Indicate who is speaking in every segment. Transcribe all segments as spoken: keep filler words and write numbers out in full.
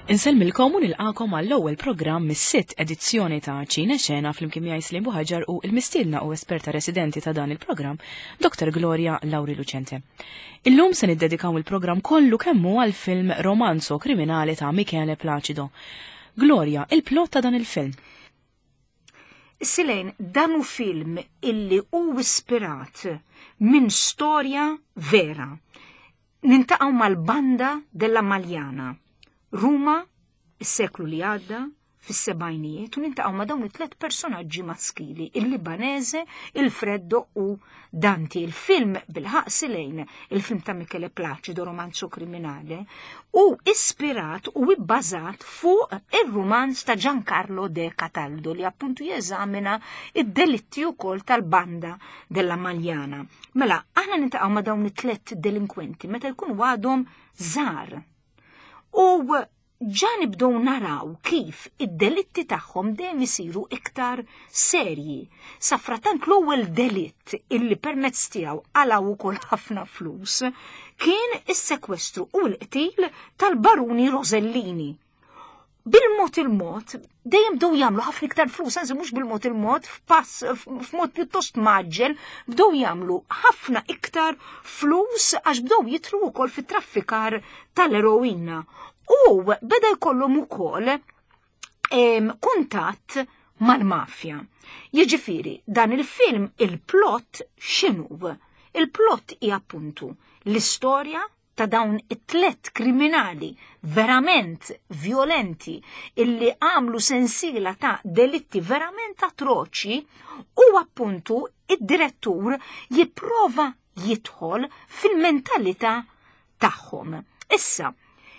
Speaker 1: Insellmilkom u nilqakom għall-ewwel programm mis-sitt edizzjoni ta' Ċina Xena fl-imkien miegħi Slim Buħaġar u l-mistiedna u esperta residenti ta' dan il-programm, Doktor Gloria Lauri Lucente. Illum se niddedikaw il-programm kollu kemmu għal-film Romanzo Kriminali ta' Michele Placido. Gloria, il-plot ta' dan il-film.
Speaker 2: Silejn, dan hu film illi hu ispirat minn storja vera. Nintaqgħu mal-banda della Maljana. Ruma, is-seklu li għadda, fis-sebgħinijiet, u nintaqgħu ma' dawn it-tliet personaġġi maskili, il-Libanese, il-Freddo u Danti. Il-film bil-ħaq Silejn, il-film ta' Michele Placido, Romanzo Kriminale, u ispirat u bbażat fuq ir-romanz ta' Giancarlo de Cataldo li appuntu jeżamina id-delitti wkoll tal-banda della Maljana. Mela, aħna nintaqgħu ma' dawn it-tliet delinkwenti meta jkunu għadhom żgħar. U ġa nibdew naraw kif id-delitti tagħhom dejjem isiru iktar serji. Safratant l-ewwel delitt illi permezz tiegħu għalaw ukoll ħafna flus kien is-sekwestru u l-qtil tal-Baruni Rosellini. Bil-mod il-mod dejjem bdew jagħmlu ħafna iktar flus, anzi mhux bil-mod il-mod, f'pass f'mod pjuttost maġġel bdew jagħmlu ħafna iktar flus għax bdew jitlu wkoll fit-traffikar tal-eroina. U beda jkollhom ukoll kuntatt mal-mafja. Jiġifieri dan il-film il-plot x'inhu? Il-plot hija appuntu l-istorja ta' dawn it-tlet kriminali verament violenti illi għamlu sensiela ta' delitti verament atroċi u appuntu id-direttur jipprova jidħol fil-mentalità tagħhom. Issa,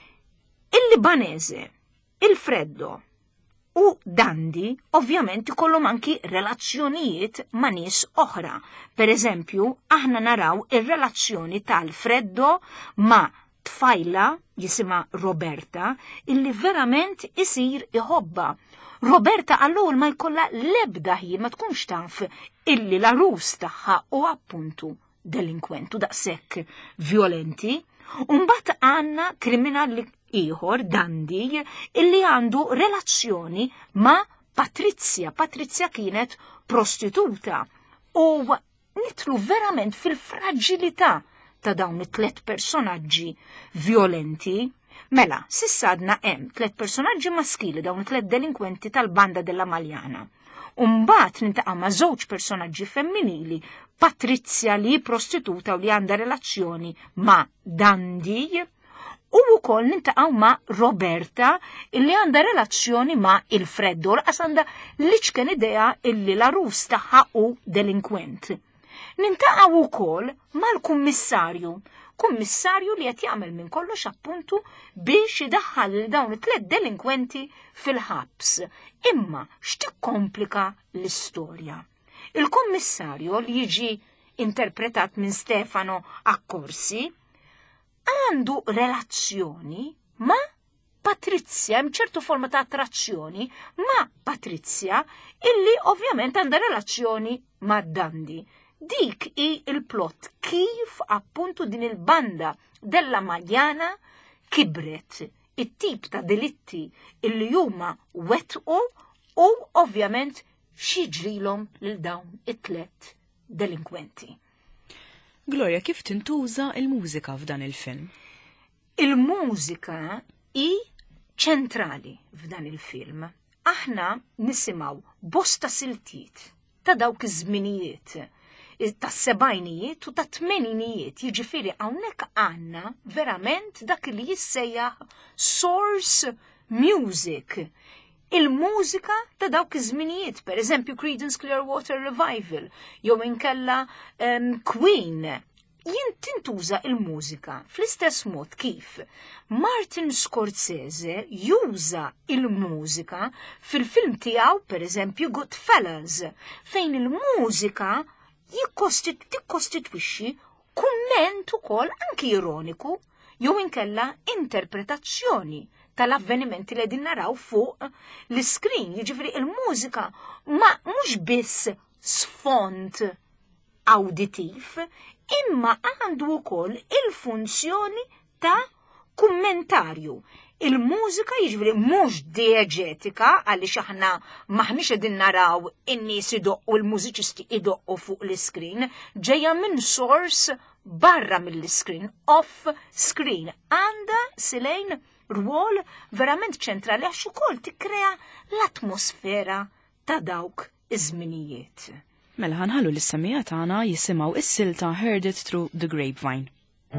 Speaker 2: il-Libanese, il-Freddo u Dandi ovvjament ikollhom anki relazzjonijiet ma' nies oħra. Per eżempju, aħna naraw ir-relazzjoni tal-Freddo ma' tfajla jisima Roberta illi verament isir iħobba. Roberta għallul ma jkollha l-ebda ħin ma tkunx taf illi l-arus tagħha u appuntu delinkwentu daqshekk violenti. Umbat għanna kriminali ieħor Dandi illi għandu relazzjoni ma' Patrizia. Patrizia kienet prostituta u nitlu verament fil-fragilità ta' dawn it-tlet personaġġi violenti. Mela, sissadna hemm tlet personaġġi maskili dawn it-tlet delinkwenti tal-banda della Maljana. Umbat nintaqa' ma' żewġ personaġġi femminili, Patrizia li prostituta u li għandha relazzjoni ma' Dandi, u wkoll nintaqgħu ma' Roberta illi għandha relazzjoni ma' il-Freddo laqas għandha liċken idea illi l-arus tagħha hu delinkwent. Nintaqgħu wkoll mal-kummissarju, kummissarju li qed jagħmel minn kollox appuntu biex idaħħal dawn it-tliet delinkwenti fil-ħabs. Imma x'tikkomplika l-istorja? Il-kummissarju li jiġi interpretat minn Stefano Accorsi għandu relazzjoni ma' Patrizia, hemm ċertu forma ta' attrazzjoni ma' Patrizia illi ovvjament għandha relazzjoni ma' Dandi. Dik i il-plot kif appuntu din il-banda della Maljana kibret, it-tip ta' delitti illi huma wetqu u ovvjament xiġrilhom lil dawn it-tlet delinkwenti.
Speaker 1: Gloria, kif tintuża il-mużika f'dan il-film?
Speaker 2: Il-mużika hi ċentrali f'dan il-film. Aħna nisimgħu bosta siltiet ta' dawk iż-żminijiet tas-sebgħinijiet u tat-tmeninijiet, jiġifieri hawnhekk għandna verament dak li jissejjaħ source music. Il-mużika ta' dawk iż-żminijiet, per eżempju Creedence Clearwater Revival, jew inkella um, Queen. Jien tintuża il-mużika fl-istess mod kif Martin Scorsese juża il-mużika fil-film tiegħu, per eżempju Goodfellas, fejn il-mużika jikkostitwixxi kumment ukoll anki ironiku jew inkella interpretazzjoni tal-avvenimenti li qegħdin naraw fuq l-iskrin. Jiġifieri il-mużika ma mhux biss sfond awditiv, imma għandu wkoll il-funzjoni ta' kummentarju. Il-mużika jiġifieri mhux diegetika għaliex aħna maħniex qegħdin naraw in-nies idoqqu l-mużiċisti idoqqu fuq l-iskrin, ġejja minn source barra mill-iskrin, off screen. Għandha silejn rwol verament ċentrali għax ukoll tikkrea l-atmosfera ta' dawk iż-żminijiet.
Speaker 1: Mela ħanħallu l-issemija tagħna jisimgħu is-silta Heard It Through the Grapevine.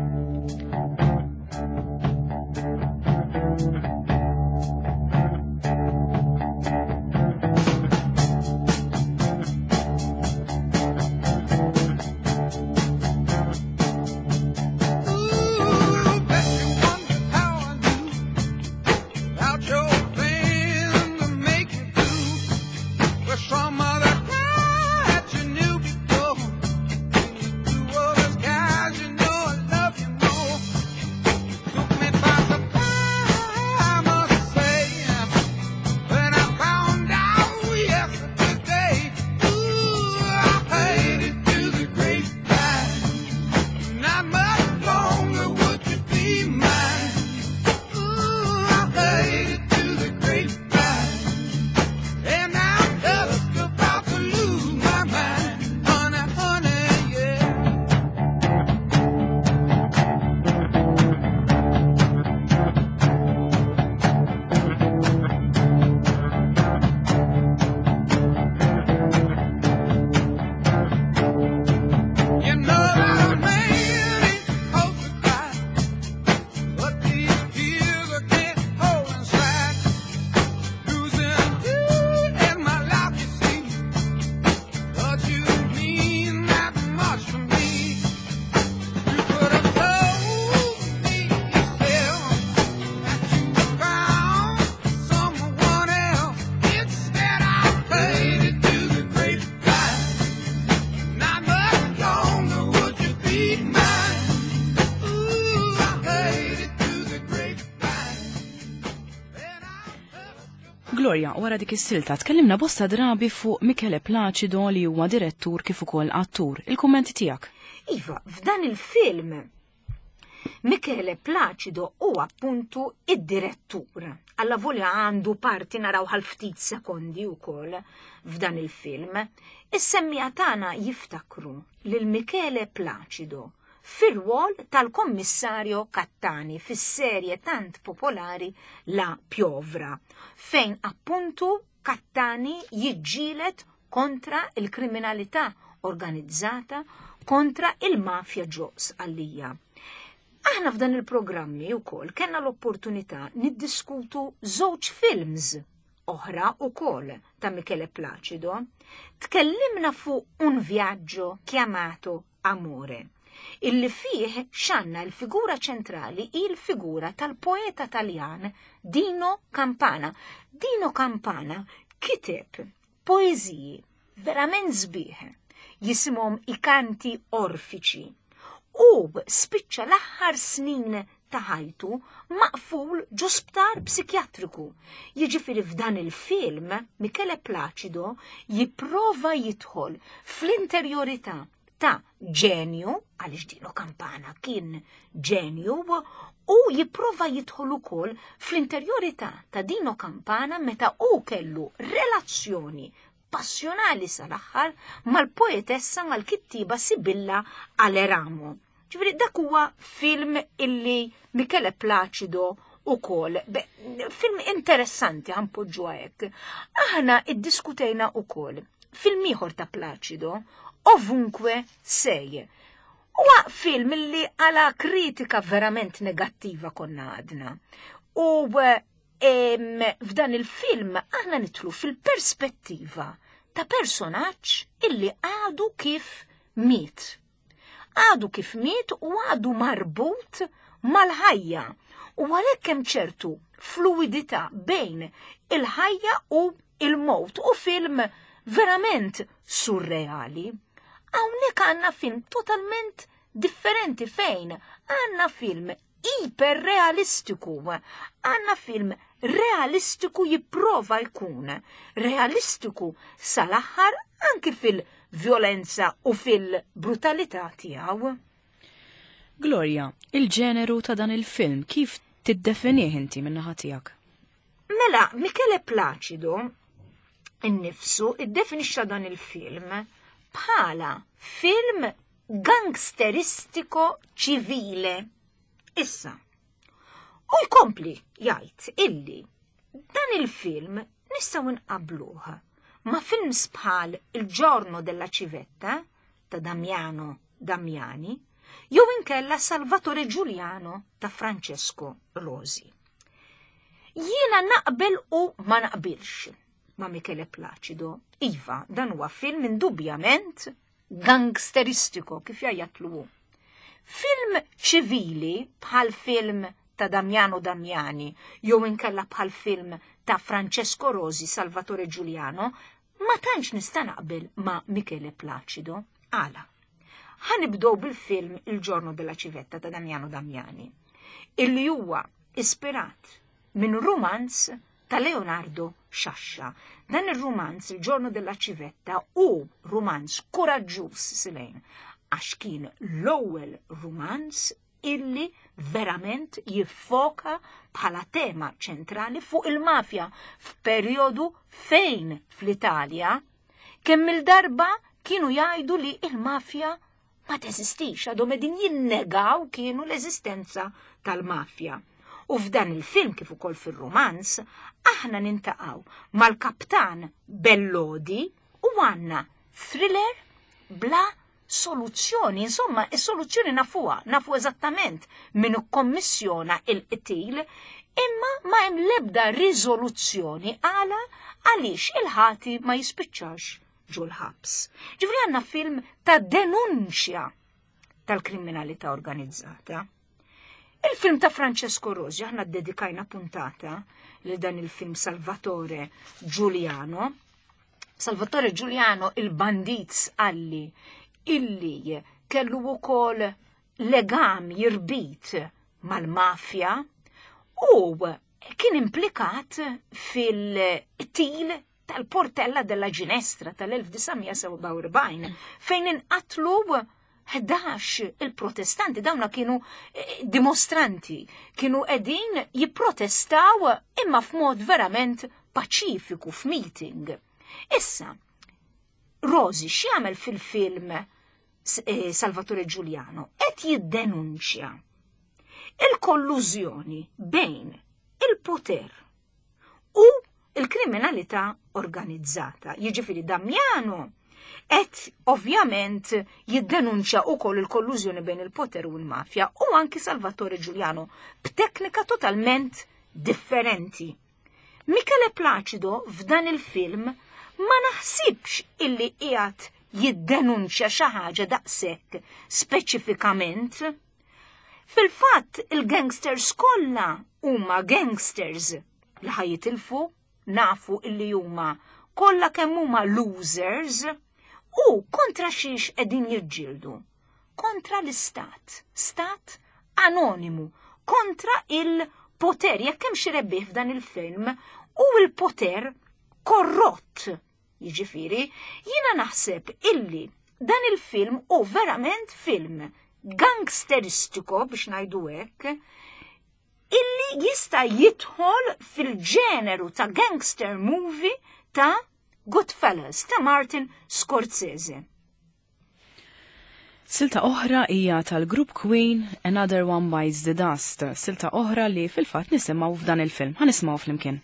Speaker 1: Gloria, wara dik is-silta tkellimna bosta drabi fuq Michele Placido li huwa direttur kif ukoll attur. Il-kummenti tiegħek?
Speaker 2: Iva, f'dan il-film Michele Placido huwa appuntu id-direttur. Alla volja għandu parti naraw ħal-ftit sekondi wkoll f'dan il-film. Is-semmija tagħna jiftakru lil Michele Placido fir-rwol tal-Kommissarju Cattani fis-serje tant popolari La Piovra, fejn appuntu Cattani jiġġielet kontra il-kriminalità organizzata, kontra il-mafja ġos għalija. Aħna f'dan il-programmi wkoll kellna l-opportunità niddiskutu żewġ films oħra wkoll ta' Michele Placido. Tkellimna fuq Un viaggio chiamato Amore, illi fih xanna l-figura ċentrali il-figura tal-poeta Taljan Dino Campana. Dino Campana kiteb poeziji verament sbieħ, jisimhom I kanti orfiċi, u spiċċa l-aħħar snin ta' ħajtu maqful ġosptar psikjatriku. Jiġifieri f'dan il-film Michele Placido jipprova jidħol fl-interjorità ta' ġenju, għaliex Dino Campana kien ġenju, u jipprova jidħol ukoll fl-interjorità ta' Dino Campana meta u kellu relazzjoni passjonali sal-aħħar mal-poetessa mal-kittiba Sibilla Aleramo. Ġifieri dak huwa film illi Michele Placido ukoll, film interessanti ħanpoġġuha hekk. Aħna iddiskutejna ukoll film ieħor ta' Placido, Ovunque sei. Huwa film illi għala kritika verament negattiva konna għadna. U Em, f'dan il-film aħna nitlu fil-perspettiva ta' personaġġ illi għadu kif miet. Għadu kif miet u għadu marbut mal-ħajja u għalhekk hemm ċertu fluidità bejn il-ħajja u il-mowt u film verament surreali. Hawnhekk għandna film totalment differenti fejn għandna film iperrealistiku, għandna film realistiku jipprova jkun realistiku sal-aħħar anki fil-vjolenza u fil-brutalità tiegħu.
Speaker 1: Gloria, il-ġeneru ta' dan il-film kif tiddefinih inti min-naħa tiegħek?
Speaker 2: Mela, Michele Placido innifsu iddefinixxa dan il-film bħala film gangsteristico ċivile. Issa, u jkompli jgħid illi dan il-film nistgħu nqabluh ma' films bħal Il giorno della civetta ta' Damiano Damiani jew inkella Salvatore Giuliano ta' Francesco Rosi. Jiena naqbel u ma naqbilx ma' Michele Placido. Iva, dan huwa film indubjament gangsteristico kif jgħidlu. Film ċivili bħal film ta' Damiano Damiani jew inkella bħal film ta' Francesco Rosi, Salvatore Giuliano, ma tantx nista' naqbel ma' Michele Placido. Għala. Ħanibdew bil-film Il giorno della civetta ta' Damiano Damiani, illi huwa ispirat minn romanz ta' Leonardo Sciascia. Dan ir-romanz Il giorno della civetta u romanz kuraġġuż silejn għax kien l-ewwel romanz illi verament jiffoka bħala tema ċentrali fuq il-mafja f'perjodu fejn fl-Italja kemm il-darba kienu jgħidu li il-mafja ma teżistix, għadhom qegħdin jinnegaw kienu l-eżistenza tal-mafja. U f'dan il-film kif ukoll fir-romanz aħna nintaqgħu mal-kaptan Bellodi u għandna thriller bla soluzzjoni, insomma, is-soluzzjoni nafuha, nafu eżattament min ikkommissjona il-qtil, imma ma hemm l-ebda riżoluzzjoni għala għaliex il-ħati ma jispiċċax ġu l-ħabs. Ġifri għandna film ta' denunċja tal-kriminalità organizzata. Il-film ta' Francesco Rosi, aħna dedikajna puntata li dan il-film Salvatore Giuliano. Salvatore Giuliano il-bandit sqalli illi kellu wkoll legam jirbit mal-mafja u kien implikat fil-til tal-Portella della Ginestra tal-elf-tisgħomija fejn inqatlu ħdax il-protestanti, dawna kienu dimostranti, kienu edin jipprotestaw imma f'mod verament paċifiku f'meeting. Issa, Rosi x'jagħmel fil-film Salvatore Giuliano qed jiddenunċja il-kollużjoni bejn il-poter u il-kriminalità organizzata. Jiġifieri Damiano qed ovvjament jiddenunċja wkoll il-kollużjoni bejn il-poter u l-mafja u anki Salvatore Giuliano b'teknika totalment differenti. Michele Placido f'dan il-film ma naħsibx illi qiegħed jiddenunċja xi ħaġa daqshekk speċifikament. Fil-fatt il-gangsters kollha huma gangsters li ħajitilfu, nafu illi huma kollha kemm huma losers u kontra xiex qegħdin jiġġieldu. Kontra l-istat, stat anonimu, kontra il-poter, jekk hemm xi rebbieħ f'dan il-film u l-poter korrott. Jiġifieri, jiena naħseb illi dan il-film u verament film gangsteristico biex ngħidu hekk, illi jista' jidħol fil-ġeneru ta' gangster movie ta' Goodfellas ta' Martin Scorsese.
Speaker 1: Silta oħra hija tal-grupp Queen, Another One Bites the Dust, silta oħra li fil-fatt nisimgħu f'dan il-film. Ħanismgħu flimkien.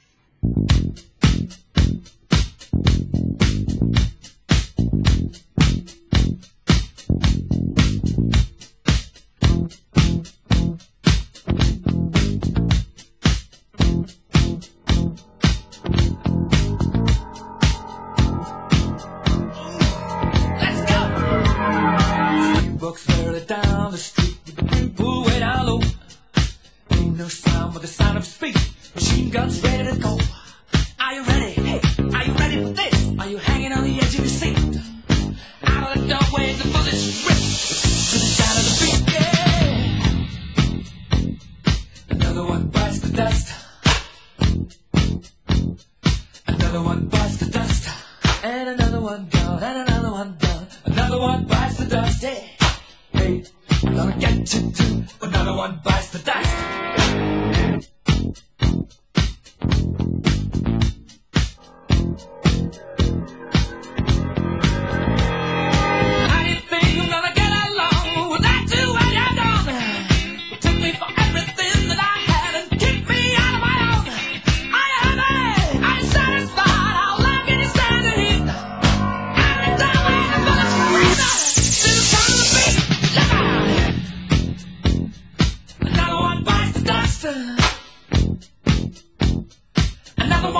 Speaker 3: Gonna get you too. Another one bites the dust.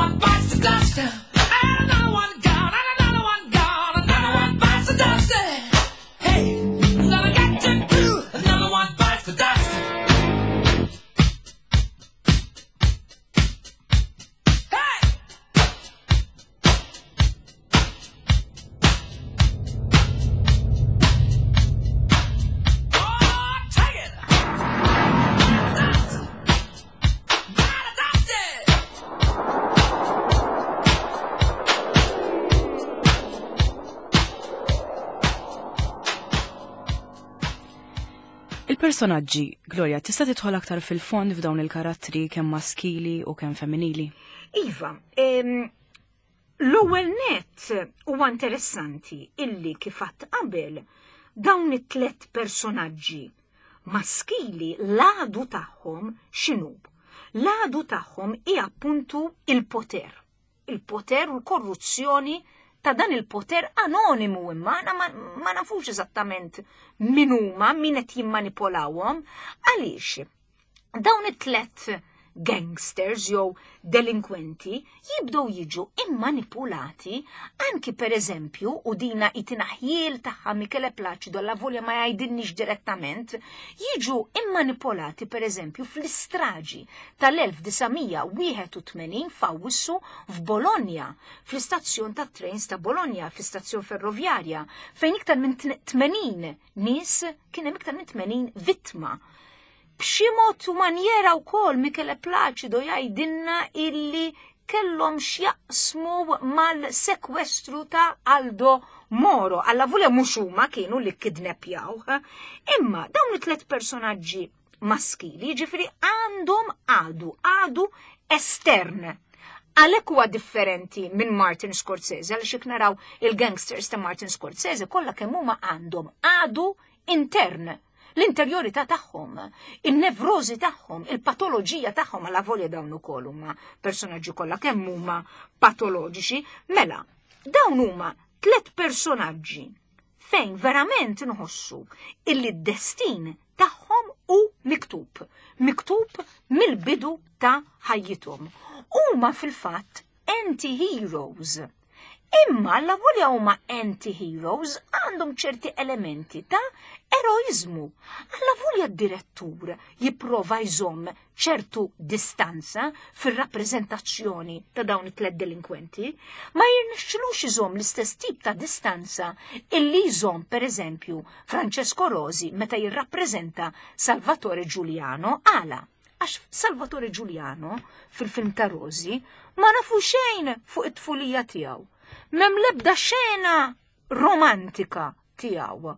Speaker 3: one bites the dust. And another one gone, and another one gone. Another one bites the dust. Hey, another got to do. Another one bites the dust. Hey! Oh, take it! Dust! Gotta dust it!
Speaker 1: Il-personaġġi, Gloria, tista' tidħol aktar fil-fond f'dawn il-karattri kemm maskili u kemm femminili?
Speaker 2: Iva, em, l-ewwel net huwa interessanti illi kif qatt qabel dawn it-tlet personaġġi maskili l-għadu tagħhom x'inhu? L-għadu tagħhom hija appuntu il-poter. Il-poter u l-korruzzjoni ta' dan il-poter anonimu imma ma, ma nafux eżattament min huma, min qed jimmanipolawhom, għaliex dawn it-tlet gangsters jew delinkwenti jibdew jiġu immanipulati anki pereżempju u dina it-tinaħjil tagħha Michele Placido la volja ma jgħidilniex direttament jiġu immanipolati pereżempju fl-istraġi tal-elf-tisa' f'Awwissu f'Bologna, fl-istazzjon tat-trens ta' Bologna, fl-istazzjon ferroviarja, fejn iktar minn tmenin nies kien hemm iktar minn tmenin vittma. B'xi mod u manjera wkoll Michele Placido jgħidilna illi kellhom x'jaqsmu mal-sekwestru ta' Aldo Moro, alla volja mhux huma kienu li kkidnepjaw. Imma dawn it-tlet personaġġi maskili, ġifieri għandhom għadu, għadu estern. Għalhekk huwa differenti minn Martin Scorsese, għaliex jekk naraw il-gangsters ta' Martin Scorsese kollha kemm huma għandhom għadu intern. L-interjorità tagħhom, il-nevrożi tagħhom, il-patoloġija tagħhom għal volja dawn ukoll huma personaġġi kollha kemm huma patoloġiċi, mela dawn huma tliet personaġġi fejn verament nħossu illi d-destin tagħhom hu miktub, miktub mill-bidu ta' ħajjithom. Huma fil-fatt anti-heroes. Imma la volja huma anti-heroes għandhom ċerti elementi ta' eroizmu. Alla volja d-direttur jipprova jżomm ċertu distanza fir-rappreżentazzjoni ta' dawn it-tlet delinkwenti, ma jirnexxilux iżomm l-istess tip ta' distanza illi jżomm pereżempju Francesco Rosi meta jirrappreżenta Salvatore Giuliano għala. Għax Salvatore Giuliano fil-film ta' Rosi ma nafu xejn fuq it-tfulija tiegħu. Mem lebda xena romantika tiegħu.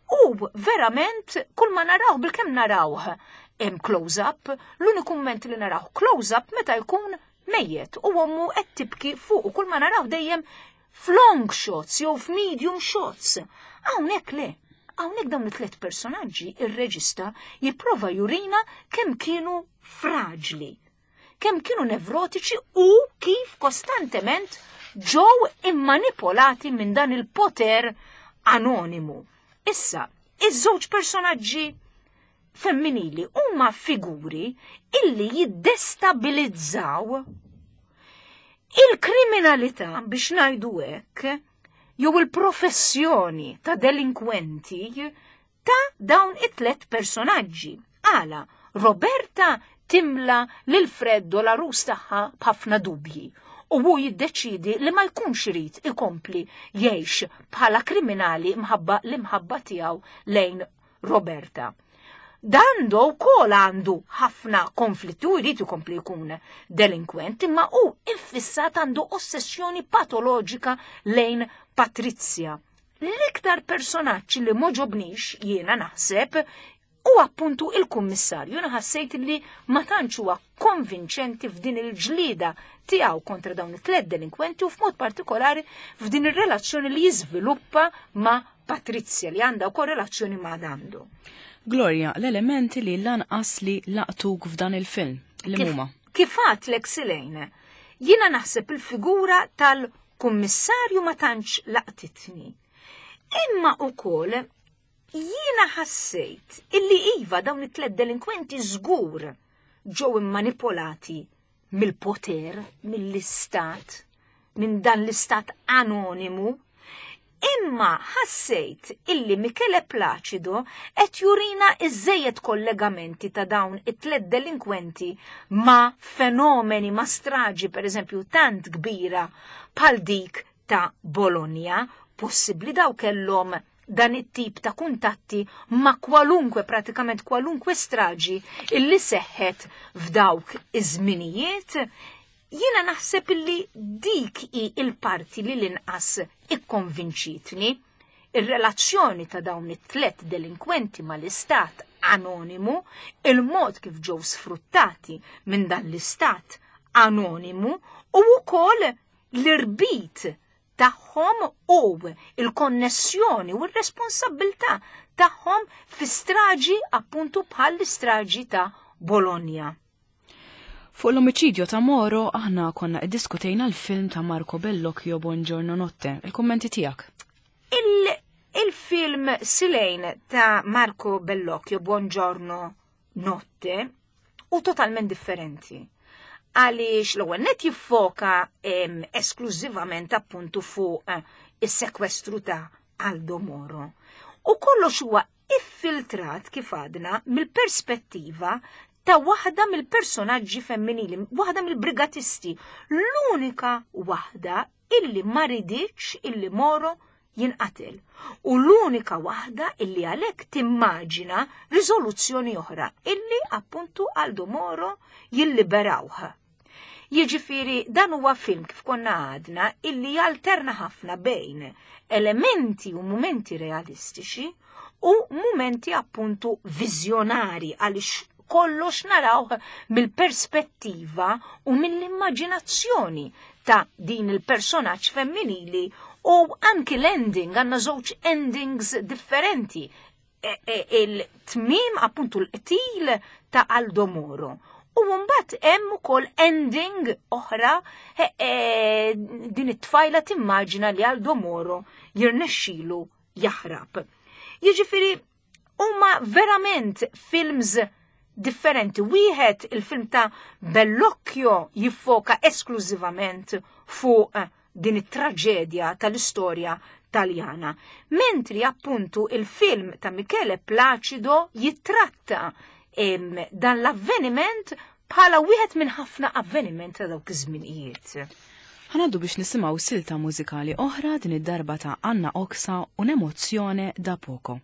Speaker 2: U verament kull ma narawh bil-kemm narawh hemm close-up, l-uniku moment li narawh close-up meta jkun mejjet u ommu qed tibki fuq u kull ma narawh dejjem f'long shots jew f'medium shots. Hawnhekk le, hawnhekk dawn it-tliet personaġġi ir-reġista jipprova jurina kemm kienu fraġli, kemm kienu nevrotiċi u kif kostantement ġew immanipolati minn dan il-poter anonimu. Issa, iż-żewġ personaġġi femminili huma figuri illi jiddestabilizzaw il-kriminalità biex ngħidu hekk jew il-professjoni ta' delinkwenti ta' dawn it-tlet personaġġi. Għala, Roberta timla lil Freddo l-arus tagħha b'ħafna dubji u hu jiddeċidi li ma jkunx irid ikompli jgħix bħala kriminali mħabba l-imħabba tiegħu lejn Roberta. Dando wkoll għandu ħafna konflitti u jrid ikompli jkun delinkwent imma hu iffissat għandu ossessjoni patoloġika lejn Patrizja. L-iktar personaġġ li moġobnix jiena naħseb u appuntu il-kummissarju naħassejt li ma tantx huwa konvinċenti f'din il-ġlida tiegħu kontra dawn it-tliet delinkwenti u f'mod partikolari f'din ir-relazzjoni li jiżviluppa ma' Patrizja li għandha wkoll relazzjoni ma' Dando.
Speaker 1: Gloria, l-elementi li lanqas li laqtuk f'dan il-film li huma.
Speaker 2: Kif għatlek Silejn, jiena naħseb il-figura tal-kummissarju ma tantx laqtitni. Imma wkoll jiena ħassejt illi iva dawn it-tlet delinkwenti żgur ġew immanipolati mill-poter, mill-istat, minn dan l-istat anonimu, imma ħassejt illi Michele Placido qed jurina iżejjed kollegamenti ta' dawn it-tlet delinkwenti ma' fenomeni ma' straġi pereżempju tant kbira bħal dik ta' Bologna, possibbli daw kellhom dan it-tip ta' kuntatti ma' kwalunkwe, pratikament kwalunkwe straġi illi seħħet f'dawk iż-żminijiet. Jiena naħseb illi dik hi il-parti li l-inqas ikkonvinċitni. Ir-relazzjoni ta' dawn it-tlet delinkwenti mal-istat anonimu, il-mod kif ġew sfruttati minn dan l-istat anonimu u wkoll l-irbit tagħhom u il-konnessjoni u r-responsabilità tagħhom fi straġi appuntu bħal l-istraġi ta' Bologna.
Speaker 1: Fuq l-omicidju ta' Moro aħna konna iddiskutejna l-film ta' Marco Bellocchio Buongiorno Notte. Il-kummenti tiegħek?
Speaker 2: Il-film il Silejn ta' Marco Bellocchio Buongiorno Notte u totalment differenti. Għaliex l-ewwel net jiffoka esklużivament appuntu fuq eh, is-sekwestru ta' Aldo Moro. U kollox huwa iffiltrat kif għadna mill-perspettiva ta' waħda mill-personaġġi femminili, waħda mill-brigatisti, l-unika waħda illi ma riditx illi Moro jinqatel. U l-unika waħda illi għalhekk timmaġina riżoluzzjoni oħra illi appuntu Aldo Moro jilliberawha. Jiġifieri dan huwa film kif konna għadna illi jalterna ħafna bejn elementi u momenti realistiċi u momenti appuntu viżjonari għaliex kollox narawh mill-perspettiva u mill-immaġinazzjoni ta' din il-personaġġ femminili u anki l-ending, għandna żewġ endings differenti. E, e, il-tmiem appuntu l-qtil ta' Aldo Moro. U mbagħad hemm ukoll ending oħra e, e, din it-tfajla timmaġina li Aldo Moro jirnexxielu jaħrab. Jiġifieri huma verament films differenti. Wieħed il-film ta' Bellocchio jiffoka esklużivament fuq din it-traġedja tal-istorja Taljana, mentri appuntu il-film ta' Michele Placido jitratta dan l-avveniment bħala wieħed minn ħafna avveniment ta' dawk iż-żminijiet.
Speaker 1: Ħanaddu biex nisimgħu silta mużikali oħra din id-darba ta' Anna Oxa un'emozzjone da poco.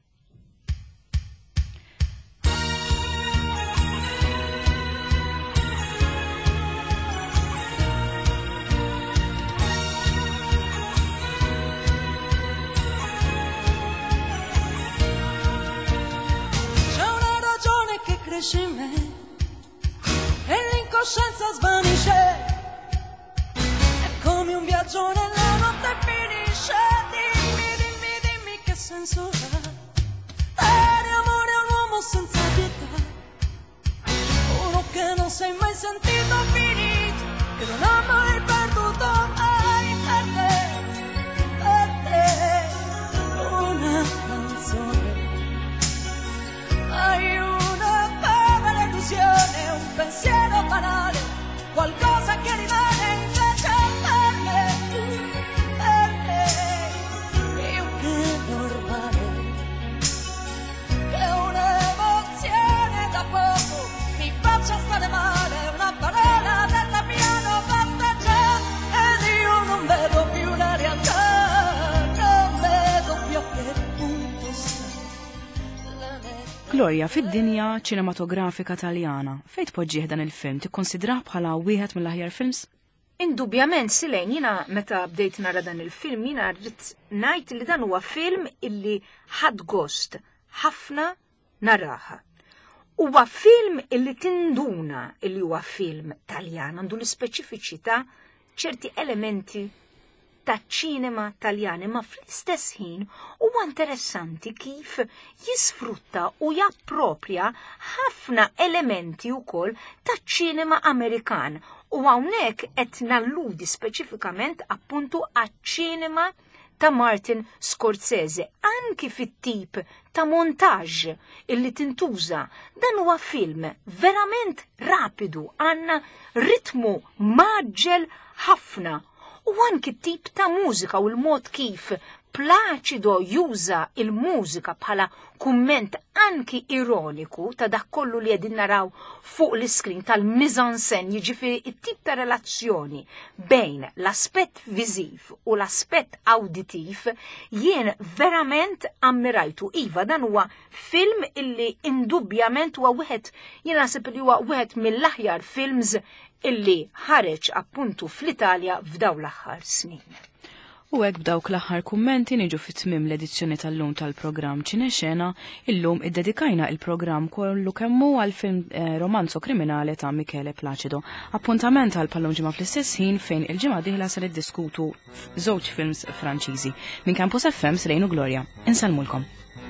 Speaker 3: In me e l'incoscienza svanisce, è come un viaggio nella notte finisce. Dimmi, dimmi, dimmi che senso ha dare amore a un uomo senza pietà, uno che non sei mai sentito finito, che non ha mai perduto mai per te, per te una canzone, hai un un pensiero banale, qualcosa che rimane invece per me, per me, io che normale, che un'emozione da poco mi faccia stare male, una parola della piano basta già, ed io non vedo più la realtà, non vedo più a che punto sta.
Speaker 1: Gloria, fid-dinja ċinematografika Taljana, fejn tpoġġih dan il-film? Tikkonsidrah bħala wieħed mill-aħjar films?
Speaker 2: Indubjament, Silejn, jiena meta bdejt nara dan il-film, jiena rrid ngħid li dan huwa film illi ħadd gost ħafna naraha. Huwa film illi tinduna illi huwa film Taljan, għandu l-ispeċifiċità ċerti elementi ta' ċinema Taljani, ma fl-istess ħin huwa interessanti kif jisfrutta u jappropja ħafna elementi wkoll ta' ċinema Amerikan. U hawnhekk qed nalludi speċifikament appuntu għaċ-ċinema ta' Martin Scorsese, anki fit-tip ta' montaġġ illi tintuża. Dan huwa film verament rapidu, għandna ritmu maġġel ħafna. U anki t-tip ta' mużika u l-mod kif Placido juża il-mużika bħala kumment anki ironiku ta' dak kollu li qegħdin naraw fuq l-iskrin tal-mise-en-scène, jiġifieri it-tip ta' relazzjoni bejn l-aspett viżiv u l-aspett awdittiv, jien verament ammirajtu. Iva, dan huwa film illi indubjament huwa wieħed, jien naħseb li huwa wieħed mill-aħjar films illi ħareġ appuntu fl-Italja f'daw l-aħħar snin.
Speaker 1: U hekk b'dawk l-aħħar kummenti niġu fit-tmiem l-edizzjoni tal-lum tal-programm Ċinexena. Illum iddedikajna il-programm kollu kemmu għal film eh, romanzo kriminali ta' Michele Placido. Appuntament għal pallum ġimgħa fl-istess ħin fejn il-ġimgħa dieħla se niddiskutu żewġ films Franċiżi. Minn Campus F M Srejnu Gloria. Insalmulkom.